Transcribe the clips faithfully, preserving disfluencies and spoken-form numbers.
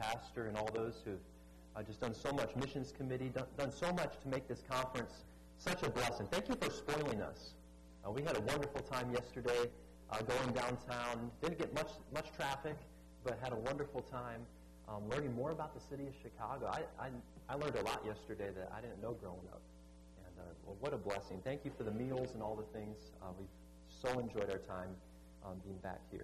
pastor and all those who've uh, just done so much, missions committee, done, done so much to make this conference such a blessing. Thank you for spoiling us. Uh, we had a wonderful time yesterday uh, going downtown. Didn't get much much traffic, but had a wonderful time um, learning more about the city of Chicago. I, I, I learned a lot yesterday that I didn't know growing up. And uh, well, what a blessing. Thank you for the meals and all the things. Uh, we've so enjoyed our time um, being back here.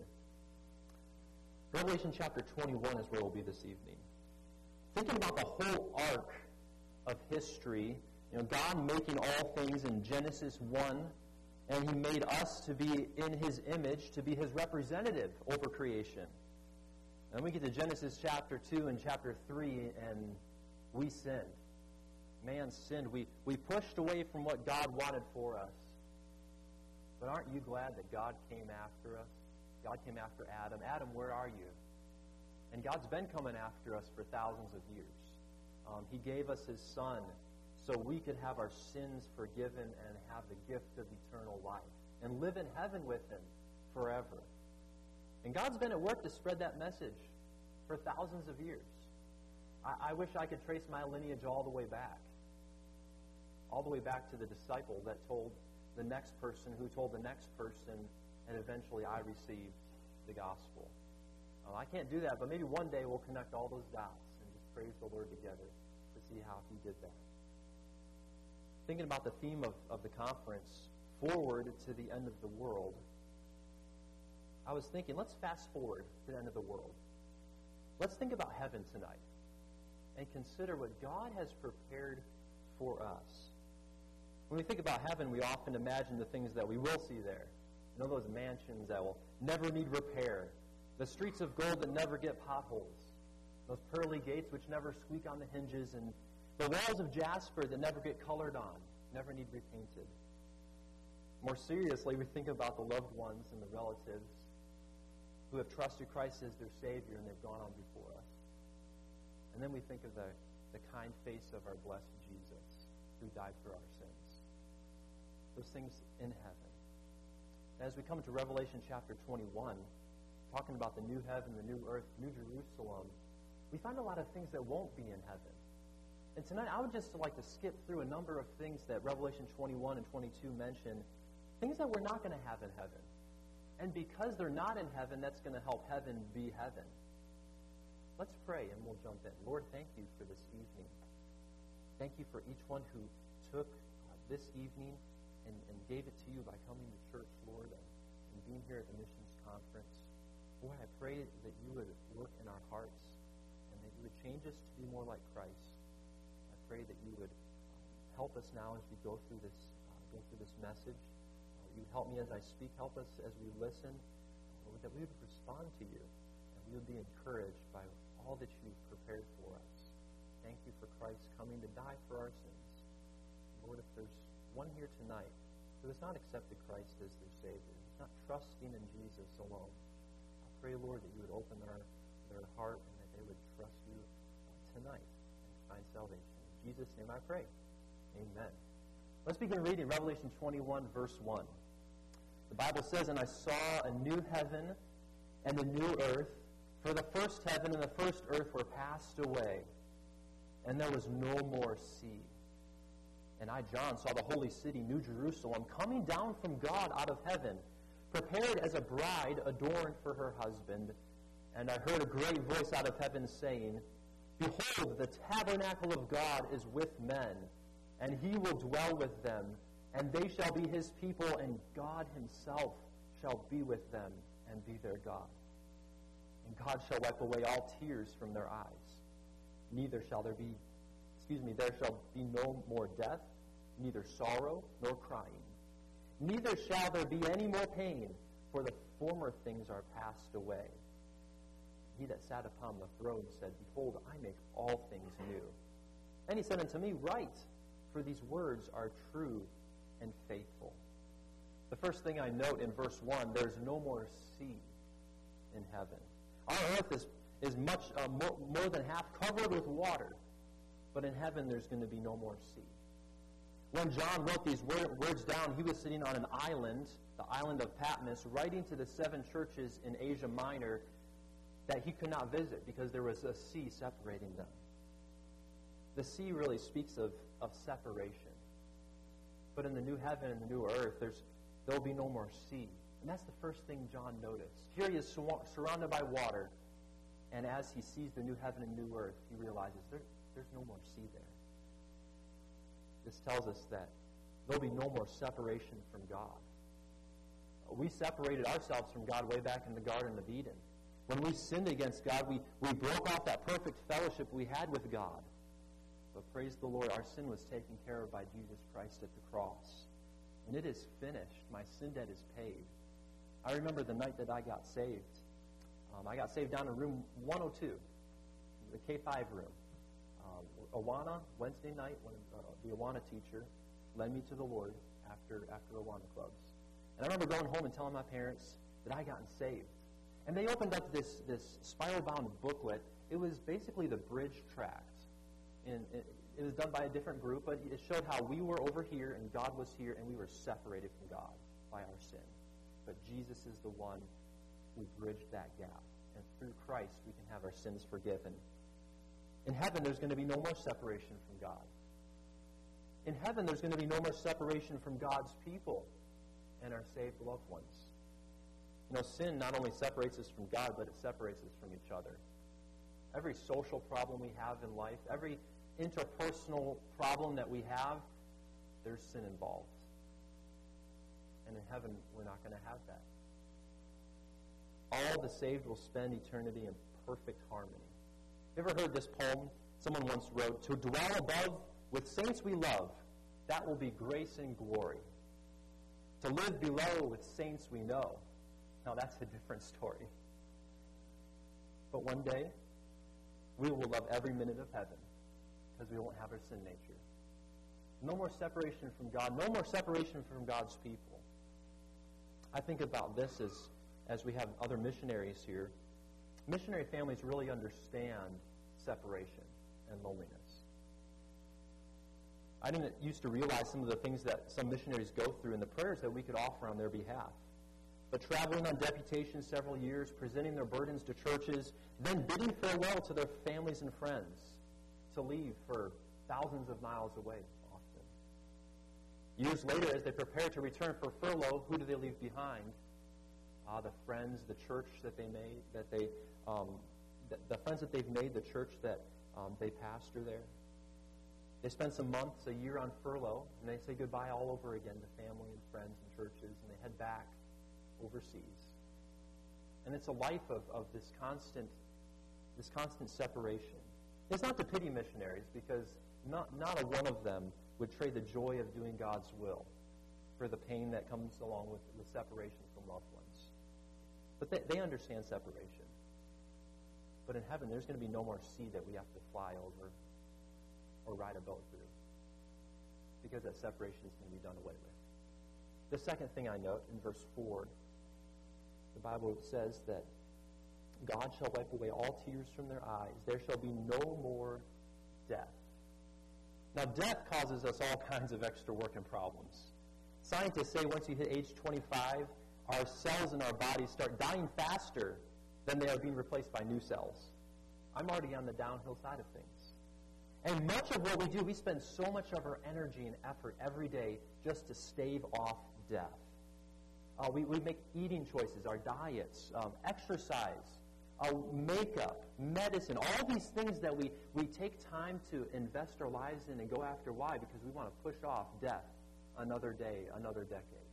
Revelation chapter twenty-one is where we'll be this evening. Thinking about the whole arc of history, you know, God making all things in Genesis one, and He made us to be in His image, to be His representative over creation. And we get to Genesis chapter two and chapter three, and we sinned. Man sinned. We, we pushed away from what God wanted for us. But aren't you glad that God came after us? God came after Adam. Adam, where are you? And God's been coming after us for thousands of years. Um, he gave us His Son so we could have our sins forgiven and have the gift of eternal life and live in heaven with Him forever. And God's been at work to spread that message for thousands of years. I, I wish I could trace my lineage all the way back. All the way back to the disciple that told the next person who told the next person, and eventually I received the gospel. Uh, I can't do that, but maybe one day we'll connect all those dots and just praise the Lord together to see how He did that. Thinking about the theme of, of the conference, forward to the end of the world, I was thinking, let's fast forward to the end of the world. Let's think about heaven tonight and consider what God has prepared for us. When we think about heaven, we often imagine the things that we will see there. You know, those mansions that will never need repair, the streets of gold that never get potholes, those pearly gates which never squeak on the hinges, and the walls of jasper that never get colored on, never need repainted. More seriously, we think about the loved ones and the relatives who have trusted Christ as their Savior and they've gone on before us. And then we think of the, the kind face of our blessed Jesus who died for our sins. Those things in heaven. As we come to Revelation chapter twenty-one, talking about the new heaven, the new earth, New Jerusalem, we find a lot of things that won't be in heaven. And tonight I would just like to skip through a number of things that Revelation twenty-one and twenty-two mention, things that we're not going to have in heaven. And because they're not in heaven, that's going to help heaven be heaven. Let's pray and we'll jump in. Lord, thank you for this evening. Thank you for each one who took uh, this evening and, and gave it to you by coming to church, Lord, and, and being here at the missions conference. Lord, I pray that you would work in our hearts and that you would change us to be more like Christ. I pray that you would um, help us now as we go through this uh, go through this message. Uh, you would help me as I speak. Help us as we listen. Uh, Lord, that we would respond to you and we would be encouraged by all that you've prepared for us. Thank you for Christ coming to die for our sins. Lord, if there's one here tonight who has not accepted Christ as their Savior, who's not trusting in Jesus alone, I pray, Lord, that you would open their, their heart and that they would trust you uh, tonight and find salvation. In Jesus' name I pray. Amen. Let's begin reading Revelation twenty-one, verse one. The Bible says, "And I saw a new heaven and a new earth, for the first heaven and the first earth were passed away, and there was no more sea. And I, John, saw the holy city, New Jerusalem, coming down from God out of heaven, prepared as a bride adorned for her husband. And I heard a great voice out of heaven saying, Behold, the tabernacle of God is with men, and he will dwell with them, and they shall be his people, and God himself shall be with them and be their God. And God shall wipe away all tears from their eyes. Neither shall there be, excuse me, there shall be no more death, neither sorrow nor crying. Neither shall there be any more pain, for the former things are passed away. He that sat upon the throne said, Behold, I make all things new. And he said unto me, Write, for these words are true and faithful. The first thing I note in verse one, there's no more sea in heaven. Our earth is, is much uh, more, more than half covered with water, but in heaven there's going to be no more sea. When John wrote these word, words down, he was sitting on an island, the island of Patmos, writing to the seven churches in Asia Minor. that he could not visit because there was a sea separating them. The sea really speaks of, of separation. But in the new heaven and the new earth, there's there will be no more sea. And that's the first thing John noticed. Here he is surrounded by water, and as he sees the new heaven and new earth, he realizes there, there's no more sea there. This tells us that there will be no more separation from God. We separated ourselves from God way back in the Garden of Eden. When we sinned against God, we, we broke off that perfect fellowship we had with God. But praise the Lord, our sin was taken care of by Jesus Christ at the cross. And it is finished. My sin debt is paid. I remember the night that I got saved. Um, I got saved down in room one oh two, the K five room. Um, Awana, Wednesday night, when uh, the Awana teacher led me to the Lord after after Awana clubs. And I remember going home and telling my parents that I had gotten saved. And they opened up this, this spiral-bound booklet. It was basically the bridge tract. And it, it was done by a different group, but it showed how we were over here and God was here, and we were separated from God by our sin. But Jesus is the one who bridged that gap. And through Christ, we can have our sins forgiven. In heaven, there's going to be no more separation from God. In heaven, there's going to be no more separation from God's people and our saved loved ones. You know, sin not only separates us from God, but it separates us from each other. Every social problem we have in life, every interpersonal problem that we have, there's sin involved. And in heaven, we're not going to have that. All the saved will spend eternity in perfect harmony. You ever heard this poem? Someone once wrote, "To dwell above with saints we love, that will be grace and glory. To live below with saints we know." Now that's a different story. But one day, we will love every minute of heaven because we won't have our sin nature. No more separation from God. No more separation from God's people. I think about this as, as we have other missionaries here. Missionary families really understand separation and loneliness. I didn't used to realize some of the things that some missionaries go through and the prayers that we could offer on their behalf. But traveling on deputation several years, presenting their burdens to churches, then bidding farewell to their families and friends to leave for thousands of miles away often. Years later, as they prepare to return for furlough, who do they leave behind? Ah, the friends, the church that they made, that they, um, the, the friends that they've made, the church that um, they pastor there. They spend some months, a year on furlough, and they say goodbye all over again to family and friends and churches, and they head back overseas. And it's a life of, of this constant this constant separation. It's not to pity missionaries, because not, not a one of them would trade the joy of doing God's will for the pain that comes along with, with separation from loved ones. But they, they understand separation. But in heaven, there's going to be no more sea that we have to fly over or ride a boat through, because that separation is going to be done away with. The second thing I note in verse four, the Bible says that God shall wipe away all tears from their eyes. There shall be no more death. Now, death causes us all kinds of extra work and problems. Scientists say once you hit age twenty-five, our cells in our bodies start dying faster than they are being replaced by new cells. I'm already on the downhill side of things. And much of what we do, we spend so much of our energy and effort every day just to stave off death. Uh, we, we make eating choices, our diets, um, exercise, uh, makeup, medicine, all these things that we, we take time to invest our lives in and go after. Why? Because we want to push off death another day, another decade.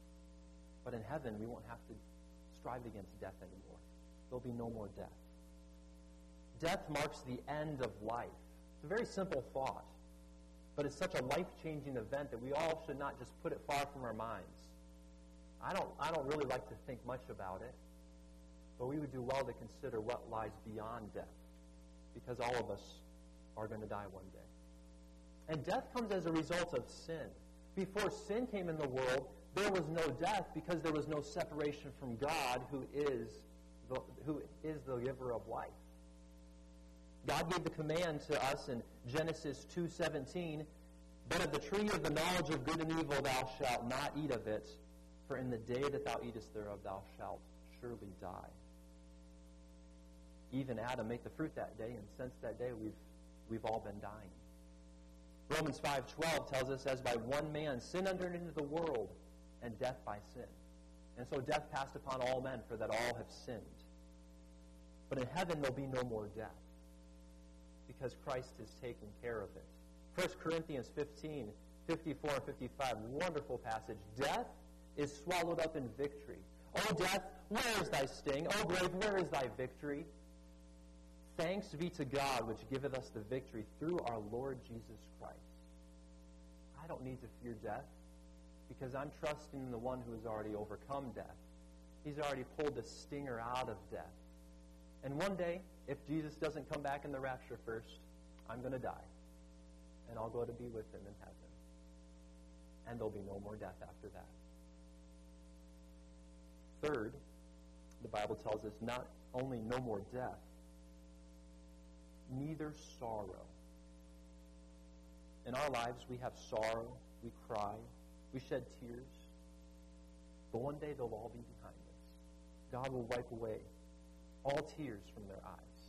But in heaven, we won't have to strive against death anymore. There'll be no more death. Death marks the end of life. It's a very simple thought, but it's such a life-changing event that we all should not just put it far from our minds. I don't, I don't really like to think much about it, but we would do well to consider what lies beyond death, because all of us are going to die one day. And death comes as a result of sin. Before sin came in the world, there was no death because there was no separation from God, who is the, who is the giver of life. God gave the command to us in Genesis two seventeen, "But of the tree of the knowledge of good and evil thou shalt not eat of it, for in the day that thou eatest thereof thou shalt surely die." Eve and Adam ate the fruit that day, and since that day we've we've all been dying. Romans five twelve tells us, as by one man sin entered into the world, and death by sin. And so death passed upon all men, for that all have sinned. But in heaven there'll be no more death, because Christ has taken care of it. First Corinthians fifteen, fifty-four and fifty-five, wonderful passage. Death is swallowed up in victory. O death, where is thy sting? O grave, where is thy victory? Thanks be to God, which giveth us the victory through our Lord Jesus Christ. I don't need to fear death, because I'm trusting in the one who has already overcome death. He's already pulled the stinger out of death. And one day, if Jesus doesn't come back in the rapture first, I'm going to die. And I'll go to be with him in heaven. And there'll be no more death after that. Third, the Bible tells us not only no more death, neither sorrow. In our lives, we have sorrow, we cry, we shed tears. But one day they'll all be behind us. God will wipe away all tears from their eyes.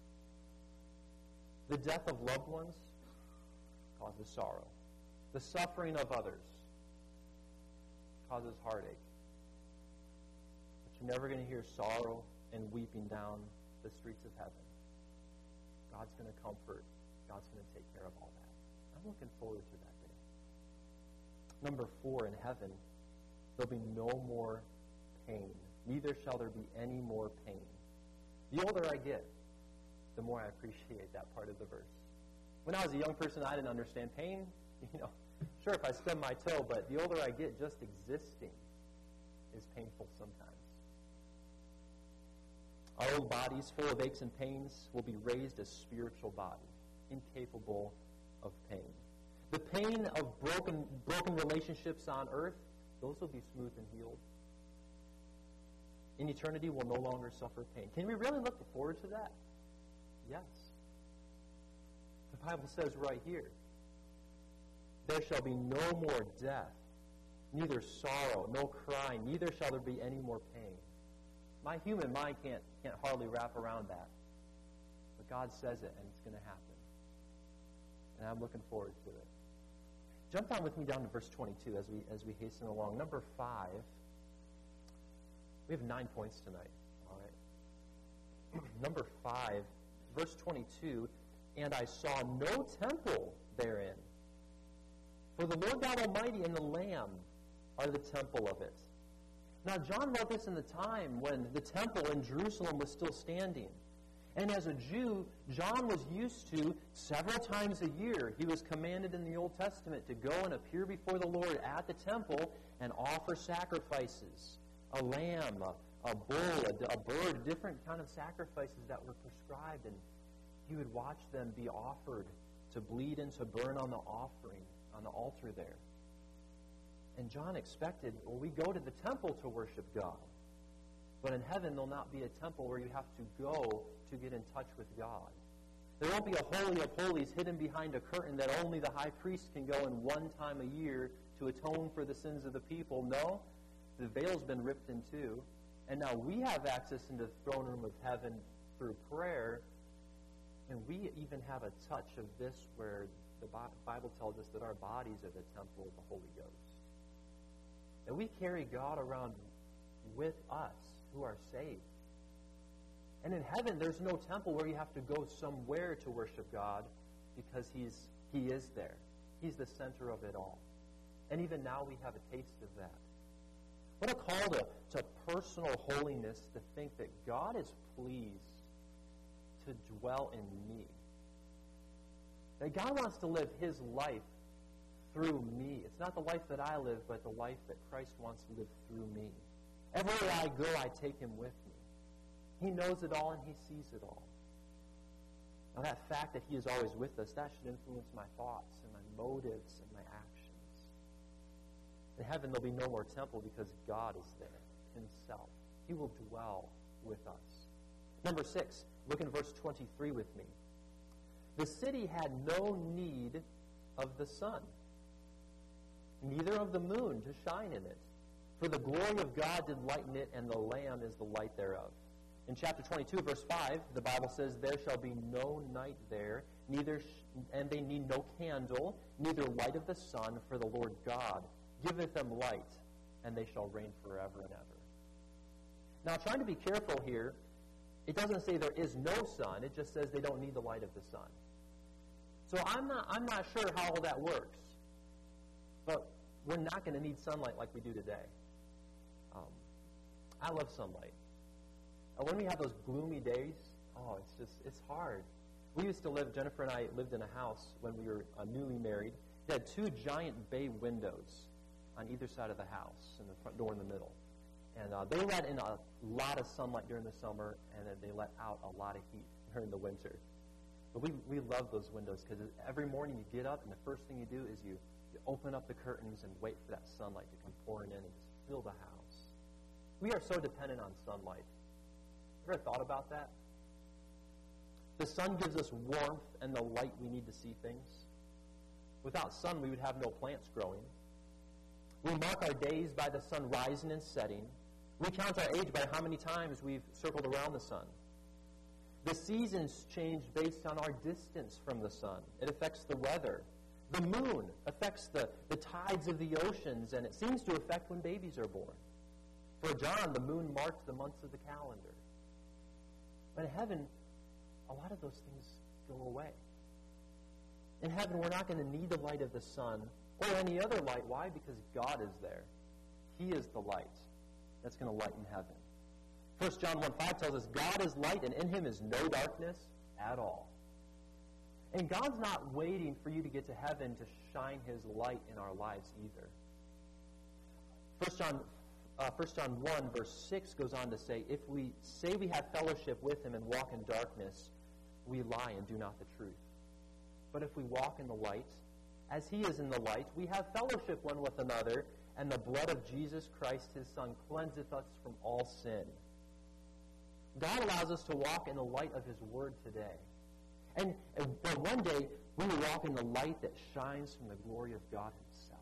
The death of loved ones causes sorrow. The suffering of others causes heartache. But you're never going to hear sorrow and weeping down the streets of heaven. God's going to comfort. God's going to take care of all that. I'm looking forward to that day. Number four, in heaven, there'll be no more pain. Neither shall there be any more pain. The older I get, the more I appreciate that part of the verse. When I was a young person, I didn't understand pain. You know, sure, if I stub my toe, but the older I get, just existing is painful sometimes. Our old bodies, full of aches and pains, will be raised as spiritual bodies, incapable of pain. The pain of broken, broken relationships on earth, those will be smooth and healed. In eternity, we'll no longer suffer pain. Can we really look forward to that? Yes. The Bible says right here, there shall be no more death, neither sorrow, no crying, neither shall there be any more pain. My human mind can't, can't hardly wrap around that. But God says it, and it's going to happen. And I'm looking forward to it. Jump down with me down to verse twenty-two as we as we hasten along. Number five. We have nine points tonight. All right. Number five, verse twenty-two. And I saw no temple therein, for the Lord God Almighty and the Lamb are the temple of it. Now, John wrote this in the time when the temple in Jerusalem was still standing. And as a Jew, John was used to, several times a year, he was commanded in the Old Testament to go and appear before the Lord at the temple and offer sacrifices. A lamb, a, a bull, a, a bird, different kind of sacrifices that were prescribed. And he would watch them be offered to bleed and to burn on the offering, on the altar there. And John expected, well, we go to the temple to worship God. But in heaven, there'll not be a temple where you have to go to get in touch with God. There won't be a Holy of Holies hidden behind a curtain that only the high priest can go in one time a year to atone for the sins of the people. No, the veil's been ripped in two. And now we have access into the throne room of heaven through prayer. And we even have a touch of this where the Bible tells us that our bodies are the temple of the Holy Ghost. That we carry God around with us who are saved. And in heaven, there's no temple where you have to go somewhere to worship God because he's He is there. He's the center of it all. And even now we have a taste of that. What a call to, to personal holiness to think that God is pleased to dwell in me. That God wants to live His life through me. It's not the life that I live, but the life that Christ wants to live through me. Everywhere I go, I take Him with me. He knows it all and He sees it all. Now that fact that He is always with us, that should influence my thoughts and my motives and my actions. In heaven, there'll be no more temple because God is there Himself. He will dwell with us. Number six, look in verse twenty-three with me. The city had no need of the sun, neither of the moon to shine in it. For the glory of God did lighten it, and the Lamb is the light thereof. In chapter twenty-two, verse five, the Bible says, "There shall be no night there, neither sh- and they need no candle, neither light of the sun, for the Lord God giveth them light, and they shall reign forever and ever." Now, trying to be careful here, it doesn't say there is no sun. It just says they don't need the light of the sun. So I'm not, I'm not sure how all that works. But we're not going to need sunlight like we do today. Um, I love sunlight. And when we have those gloomy days, oh, it's just, it's hard. We used to live, Jennifer and I lived in a house when we were uh, newly married. It had two giant bay windows on either side of the house and the front door in the middle. And uh, they let in a lot of sunlight during the summer, and then they let out a lot of heat during the winter. But we, we love those windows because every morning you get up, and the first thing you do is you, you open up the curtains and wait for that sunlight to come pouring in and just fill the house. We are so dependent on sunlight. Ever thought about that? The sun gives us warmth and the light we need to see things. Without sun, we would have no plants growing. We mark our days by the sun rising and setting. We count our age by how many times we've circled around the sun. The seasons change based on our distance from the sun. It affects the weather. The moon affects the, the tides of the oceans, and it seems to affect when babies are born. For John, the moon marked the months of the calendar. But in heaven, a lot of those things go away. In heaven, we're not going to need the light of the sun or any other light. Why? Because God is there. He is the light that's going to lighten heaven. First John one five tells us, "God is light, and in him is no darkness at all." And God's not waiting for you to get to heaven to shine his light in our lives either. First John Uh, First John one, verse six goes on to say, "If we say we have fellowship with him and walk in darkness, we lie and do not the truth. But if we walk in the light, as he is in the light, we have fellowship one with another, and the blood of Jesus Christ, his Son, cleanseth us from all sin." God allows us to walk in the light of his word today. And, and one day, we will walk in the light that shines from the glory of God himself.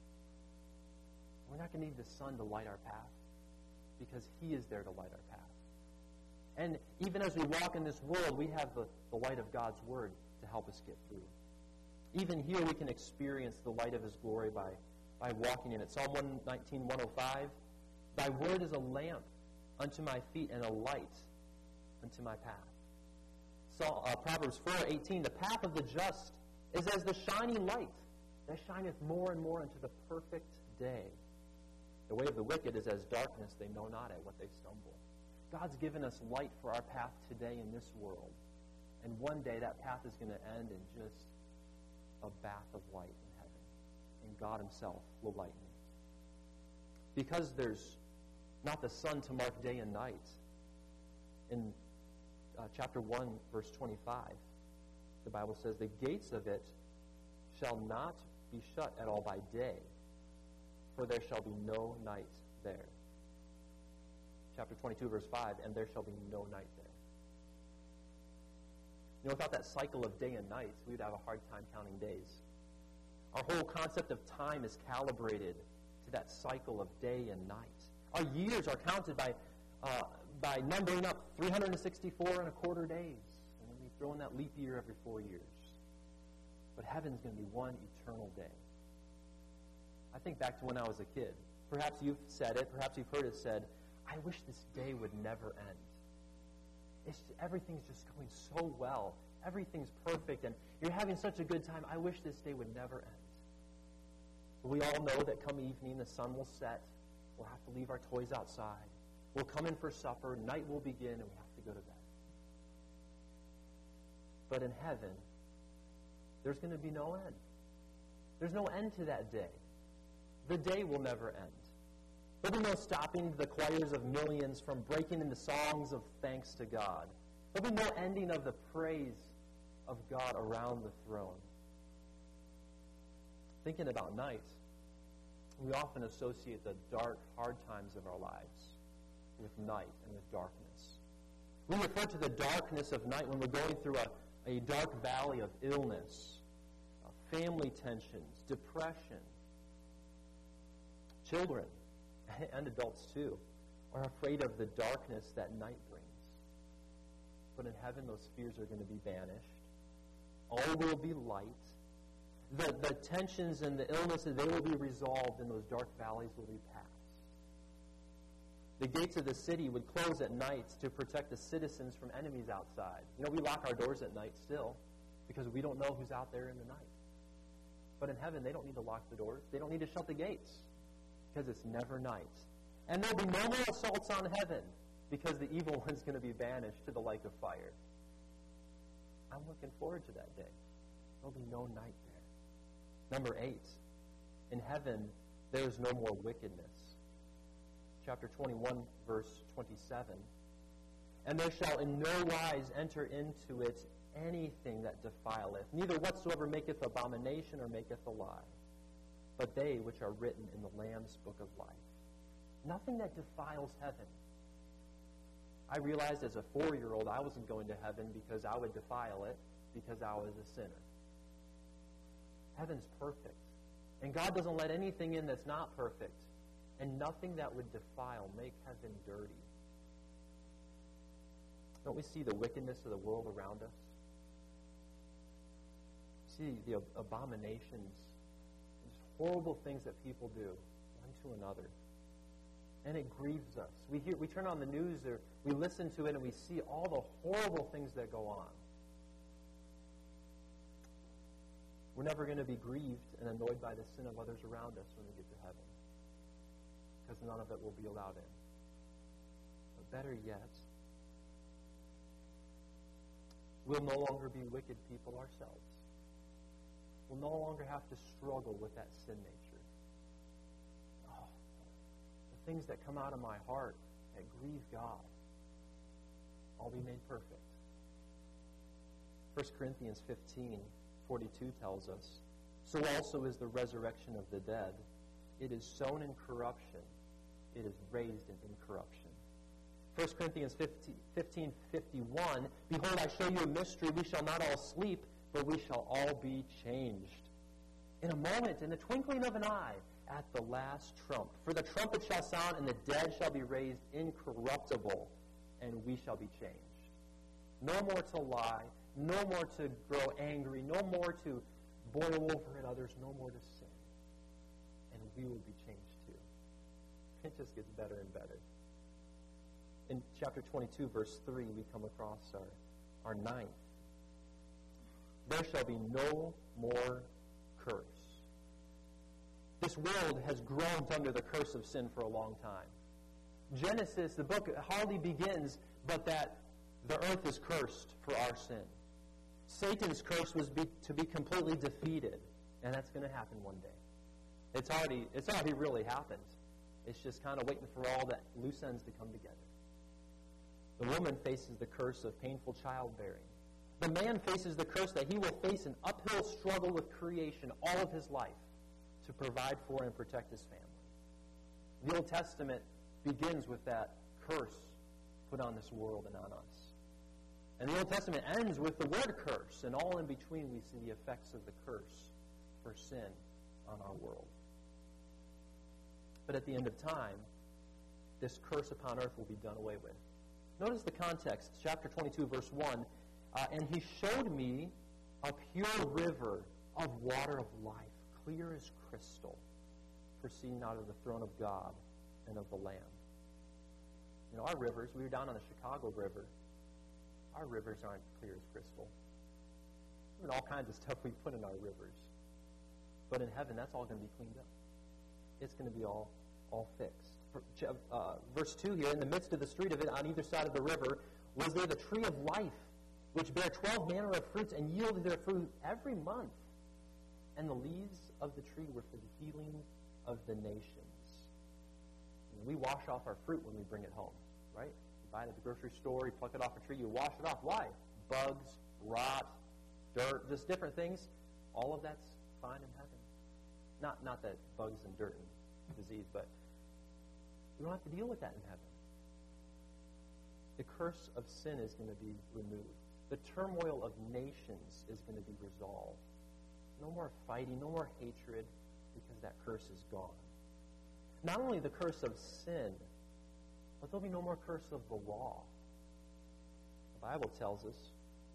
We're not going to need the sun to light our path because he is there to light our path. And even as we walk in this world, we have the, the light of God's word to help us get through. Even here, we can experience the light of his glory by, by walking in it. Psalm one nineteen, one oh five, "Thy word is a lamp unto my feet and a light unto my path." So, uh, Proverbs four eighteen, "The path of the just is as the shining light that shineth more and more unto the perfect day. The way of the wicked is as darkness, they know not at what they stumble." God's given us light for our path today in this world. And one day that path is going to end in just a bath of light in heaven. And God himself will lighten it. Because there's not the sun to mark day and night, in uh, chapter one, verse twenty-five, the Bible says, "The gates of it shall not be shut at all by day, for there shall be no night there." Chapter twenty-two, verse five, "And there shall be no night there." You know, without that cycle of day and night, we would have a hard time counting days. Our whole concept of time is calibrated to that cycle of day and night. Our years are counted by uh, by numbering up three hundred sixty-four and a quarter days. And then we throw in that leap year every four years. But heaven's going to be one eternal day. I think back to when I was a kid. Perhaps you've said it, perhaps you've heard it said, "I wish this day would never end." It's, everything's just going so well. Everything's perfect, and you're having such a good time. I wish this day would never end. But we all know that come evening, the sun will set. We'll have to leave our toys outside. We'll come in for supper. Night will begin, and we have to go to bed. But in heaven, there's going to be no end. There's no end to that day. The day will never end. There'll be no stopping the choirs of millions from breaking into songs of thanks to God. There'll be no ending of the praise of God around the throne. Thinking about night, we often associate the dark, hard times of our lives with night and with darkness. We refer to the darkness of night when we're going through a, a dark valley of illness, uh, family tensions, depression. Children and adults too are afraid of the darkness that night brings. But in heaven, those fears are going to be banished. All will be light. The, the tensions and the illnesses, they will be resolved, and those dark valleys will be passed. The gates of the city would close at night to protect the citizens from enemies outside. You know, we lock our doors at night still because we don't know who's out there in the night. But in heaven, they don't need to lock the doors. They don't need to shut the gates because it's never night. And there'll be no more assaults on heaven because the evil one's going to be banished to the lake of fire. I'm looking forward to that day. There'll be no night there. Number eight, in heaven, there is no more wickedness. Chapter twenty-one, verse twenty-seven. And there shall in no wise enter into it anything that defileth, neither whatsoever maketh abomination or maketh a lie, but they which are written in the Lamb's book of life. Nothing that defiles heaven. I realized as a four-year-old I wasn't going to heaven because I would defile it because I was a sinner. Heaven's perfect. And God doesn't let anything in that's not perfect. And nothing that would defile, make heaven dirty. Don't we see the wickedness of the world around us? See the abominations, these horrible things that people do one to another. And it grieves us. We hear, we turn on the news, or we listen to it, and we see all the horrible things that go on. We're never going to be grieved and annoyed by the sin of others around us when we get to heaven, because none of it will be allowed in. But better yet, we'll no longer be wicked people ourselves. We'll no longer have to struggle with that sin nature. Oh, the things that come out of my heart that grieve God, I'll be made perfect. First Corinthians fifteen forty-two tells us, so also is the resurrection of the dead. It is sown in corruption. It is raised in incorruption. First Corinthians fifteen fifty-one, behold, I show you a mystery. We shall not all sleep, but we shall all be changed. In a moment, in the twinkling of an eye, at the last trump. For the trumpet shall sound, and the dead shall be raised incorruptible, and we shall be changed. No more to lie, no more to grow angry, no more to boil over at others, no more to sin. And we will be changed too. It just gets better and better. In chapter twenty-two, verse three, we come across our, our ninth. There shall be no more curse. This world has groaned under the curse of sin for a long time. Genesis, the book, hardly begins, but that the earth is cursed for our sin. Satan's curse was be, to be completely defeated, and that's going to happen one day. It's already, it's already really happened. It's just kind of waiting for all the loose ends to come together. The woman faces the curse of painful childbearing. The man faces the curse that he will face an uphill struggle with creation all of his life to provide for and protect his family. The Old Testament begins with that curse put on this world and on us. And the Old Testament ends with the word curse, and all in between we see the effects of the curse for sin on our world. But at the end of time, this curse upon earth will be done away with. Notice the context, chapter twenty-two, verse one. Uh, and he showed me a pure river of water of life, clear as crystal, proceeding out of the throne of God and of the Lamb. You know, our rivers, we were down on the Chicago River. Our rivers aren't clear as crystal. There's all kinds of stuff we put in our rivers. But in heaven, that's all going to be cleaned up. It's going to be all, all fixed. Uh, verse two here, in the midst of the street of it, on either side of the river, was there the tree of life, which bare twelve manner of fruits and yielded their fruit every month. And the leaves of the tree were for the healing of the nations. You know, we wash off our fruit when we bring it home, right? You buy it at the grocery store, you pluck it off a tree, you wash it off. Why? Bugs, rot, dirt, just different things. All of that's fine in heaven. Not, not that bugs and dirt and disease, but we don't have to deal with that in heaven. The curse of sin is going to be removed. The turmoil of nations is going to be resolved. No more fighting, no more hatred, because that curse is gone. Not only the curse of sin, but there'll be no more curse of the law. Bible tells us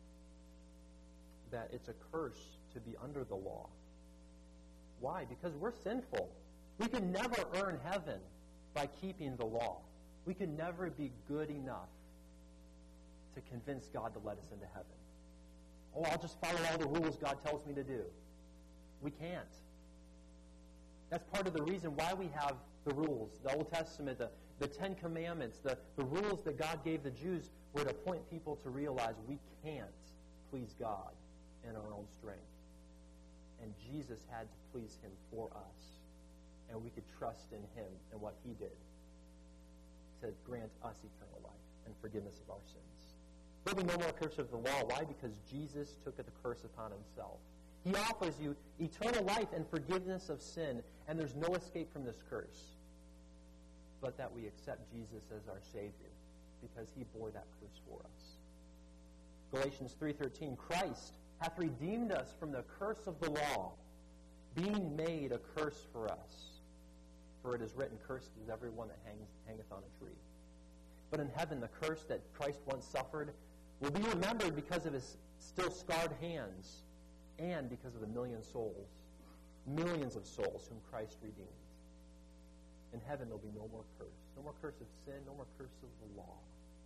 that it's a curse to be under the law. Why? Because we're sinful. We can never earn heaven by keeping the law. We can never be good enough to convince God to let us into heaven. Oh, I'll just follow all the rules God tells me to do. We can't. That's part of the reason why we have the rules. The Old Testament, the, the Ten Commandments, the, the rules that God gave the Jews were to point people to realize we can't please God in our own strength. And Jesus had to please him for us. And we could trust in him and what he did to grant us eternal life and forgiveness of our sins. There will be no more curse of the law. Why? Because Jesus took the curse upon himself. He offers you eternal life and forgiveness of sin, and there's no escape from this curse, but that we accept Jesus as our Savior because he bore that curse for us. Galatians three thirteen, Christ hath redeemed us from the curse of the law, being made a curse for us. For it is written, cursed is everyone that hangs, hangeth on a tree. But in heaven, the curse that Christ once suffered will be remembered because of his still scarred hands and because of the million souls, millions of souls whom Christ redeemed. In heaven, there will be no more curse. No more curse of sin, no more curse of the law.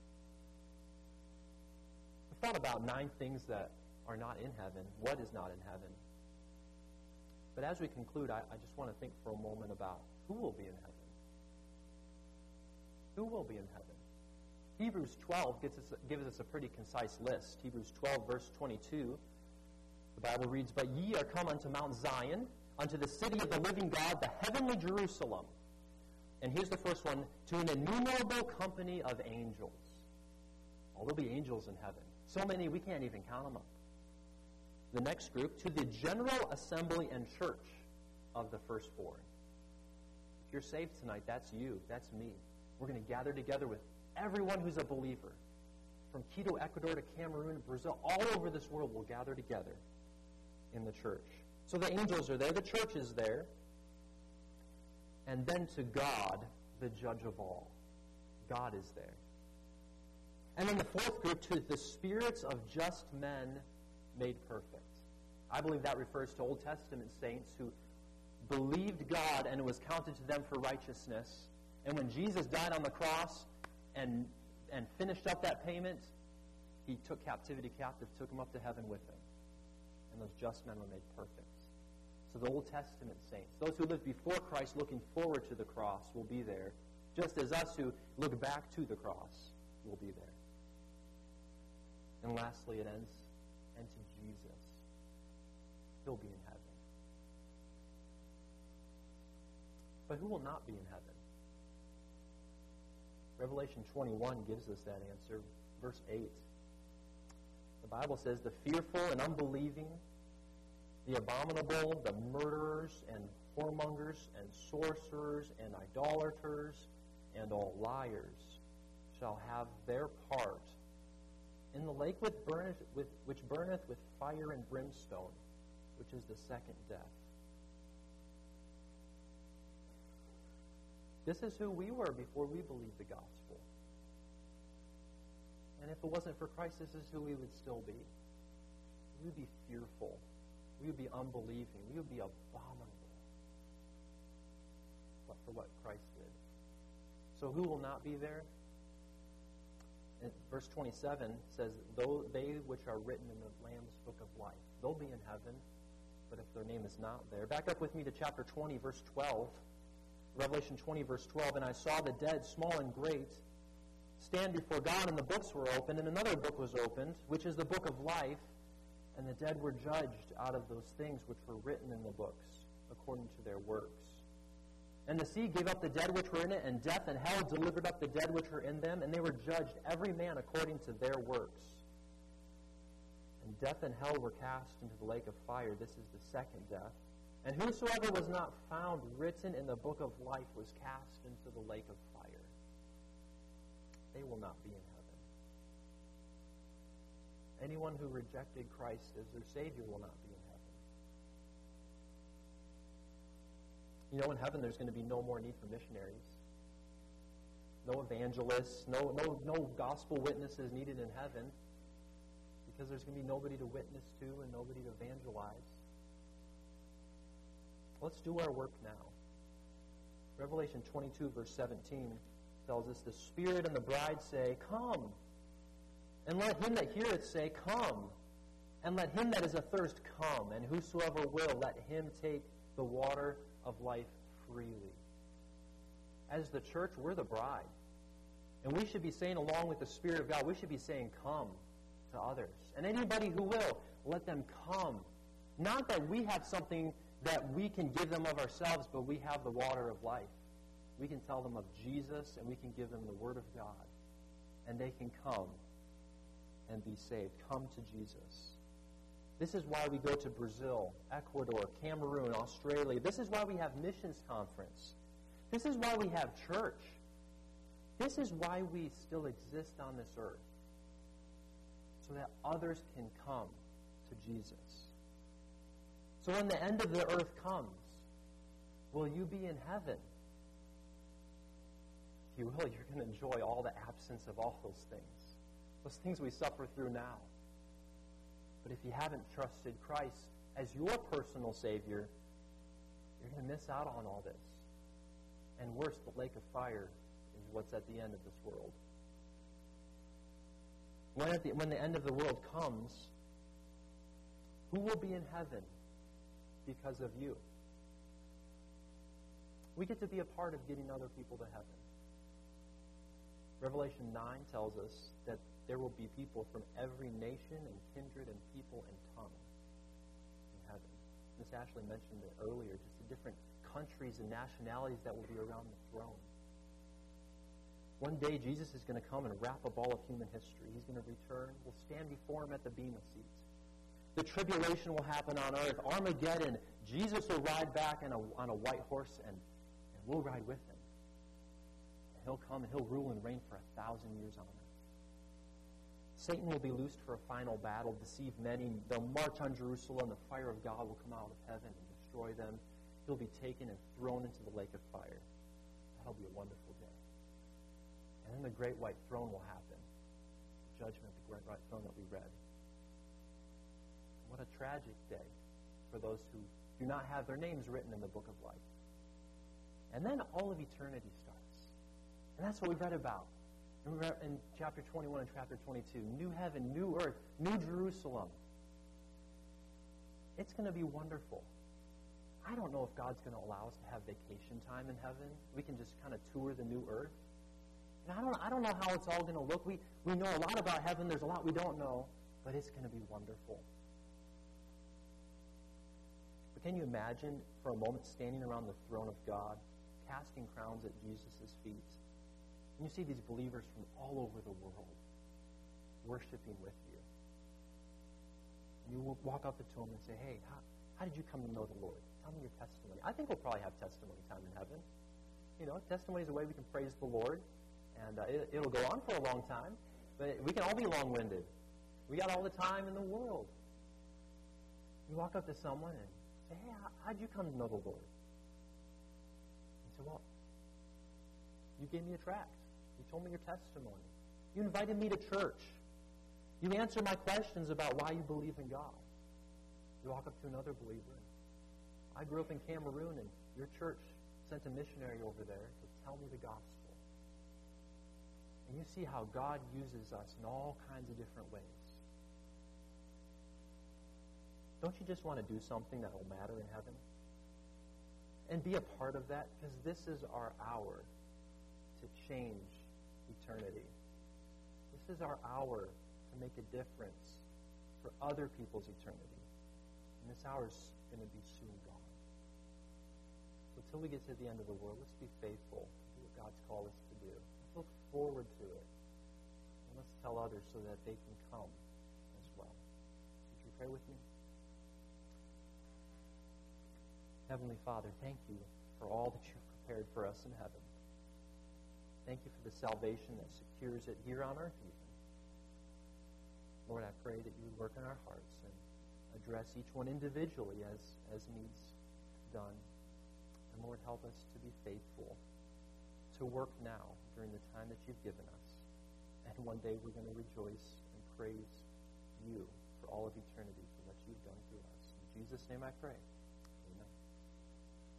I've thought about nine things that are not in heaven. What is not in heaven? But as we conclude, I, I just want to think for a moment about who will be in heaven. Who will be in heaven? Hebrews twelve gives us, gives us a pretty concise list. Hebrews twelve, verse twenty-two, the Bible reads, But ye are come unto Mount Zion, unto the city of the living God, the heavenly Jerusalem. And here's the first one, to an innumerable company of angels. Oh, there'll be angels in heaven. So many we can't even count them up. The next group, to the general assembly and church of the firstborn. If you're saved tonight, that's you. That's me. We're going to gather together with everyone who's a believer. From Quito, Ecuador to Cameroon, Brazil, all over this world will gather together in the church. So the angels are there. The church is there. And then to God, the judge of all. God is there. And then the fourth group, to the spirits of just men made perfect. I believe that refers to Old Testament saints who believed God and it was counted to them for righteousness. And when Jesus died on the cross and and finished up that payment, he took captivity captive, took them up to heaven with him. And those just men were made perfect. So the Old Testament saints, those who lived before Christ looking forward to the cross, will be there, just as us who look back to the cross will be there. And lastly, it ends, and to Jesus. He'll be in heaven. But who will not be in heaven? Revelation twenty-one gives us that answer. Verse eight. The Bible says, the fearful and unbelieving, the abominable, the murderers and whoremongers and sorcerers and idolaters and all liars shall have their part in the lake with burneth, with, which burneth with fire and brimstone, which is the second death. This is who we were before we believed the gospel. And if it wasn't for Christ, this is who we would still be. We would be fearful. We would be unbelieving. We would be abominable. But for what Christ did. So who will not be there? And verse twenty-seven says, though they which are written in the Lamb's book of life, they'll be in heaven, but if their name is not there. Back up with me to chapter twenty, verse twelve. Revelation twenty, verse twelve, and I saw the dead, small and great, stand before God, and the books were opened, and another book was opened, which is the book of life, and the dead were judged out of those things which were written in the books, according to their works. And the sea gave up the dead which were in it, and death and hell delivered up the dead which were in them, and they were judged every man according to their works. And death and hell were cast into the lake of fire. This is the second death. And whosoever was not found written in the book of life was cast into the lake of fire. They will not be in heaven. Anyone who rejected Christ as their Savior will not be in heaven. You know, in heaven there's going to be no more need for missionaries. No evangelists, no, no, no gospel witnesses needed in heaven. because there's going to be nobody to witness to and nobody to evangelize. Let's do our work now. Revelation twenty-two, verse seventeen tells us, the Spirit and the bride say, Come. And let him that heareth say, Come. And let him that is athirst come. And whosoever will, let him take the water of life freely. As the church, we're the bride. And we should be saying, along with the Spirit of God, we should be saying, Come to others. And anybody who will, let them come. Not that we have something that we can give them of ourselves, but we have the water of life. We can tell them of Jesus, and we can give them the Word of God. And they can come and be saved. Come to Jesus. This is why we go to Brazil, Ecuador, Cameroon, Australia. This is why we have missions conference. This is why we have church. This is why we still exist on this earth. So that others can come to Jesus. So when the end of the earth comes, will you be in heaven? If you will, you're going to enjoy all the absence of all those things. Those things we suffer through now. But if you haven't trusted Christ as your personal Savior, you're going to miss out on all this. And worse, the lake of fire is what's at the end of this world. When, at the, when the end of the world comes, who will be in heaven because of you? We get to be a part of getting other people to heaven. Revelation nine tells us that there will be people from every nation and kindred and people and tongue in heaven. Miss Ashley mentioned it earlier, just the different countries and nationalities that will be around the throne. One day, Jesus is going to come and wrap up all of human history. He's going to return. We'll stand before him at the Bema seat. The tribulation will happen on earth. Armageddon. Jesus will ride back on a, on a white horse, and, and we'll ride with him. And he'll come and he'll rule and reign for a thousand years on earth. Satan will be loosed for a final battle, deceive many. They'll march on Jerusalem. The fire of God will come out of heaven and destroy them. He'll be taken and thrown into the lake of fire. That'll be a wonderful day. And then the great white throne will happen. The judgment of the great white throne that we read. What a tragic day for those who do not have their names written in the book of life. And then all of eternity starts. And that's what we read about. In chapter twenty-one and chapter twenty-two. New heaven, new earth, new Jerusalem. It's going to be wonderful. I don't know if God's going to allow us to have vacation time in heaven. We can just kind of tour the new earth. And I don't, I don't know how it's all going to look. We, we know a lot about heaven. There's a lot we don't know. But it's going to be wonderful. But can you imagine for a moment standing around the throne of God, casting crowns at Jesus' feet? And you see these believers from all over the world worshiping with you. And you will walk up to them and say, hey, how, how did you come to know the Lord? Tell me your testimony. I think we'll probably have testimony time in heaven. You know, testimony is a way we can praise the Lord. And uh, it, it'll go on for a long time. But we can all be long-winded. We got all the time in the world. You walk up to someone and say, hey, how, how'd you come to know the Lord? You say, well, you gave me a tract. You told me your testimony. You invited me to church. You answered my questions about why you believe in God. You walk up to another believer. I grew up in Cameroon, and your church sent a missionary over there to tell me the gospel. And you see how God uses us in all kinds of different ways. Don't you just want to do something that will matter in heaven? And be a part of that? Because this is our hour to change eternity. This is our hour to make a difference for other people's eternity. And this hour is going to be soon gone. So until we get to the end of the world, let's be faithful to do what God's called us to do. Let's look forward to it. And let's tell others so that they can come as well. Would you pray with me? Heavenly Father, thank you for all that you've prepared for us in heaven. Thank you for the salvation that secures it here on earth even. Lord, I pray that you would work in our hearts and address each one individually as, as needs done. And Lord, help us to be faithful, to work now during the time that you've given us. And one day we're going to rejoice and praise you for all of eternity for what you've done through us. In Jesus' name I pray.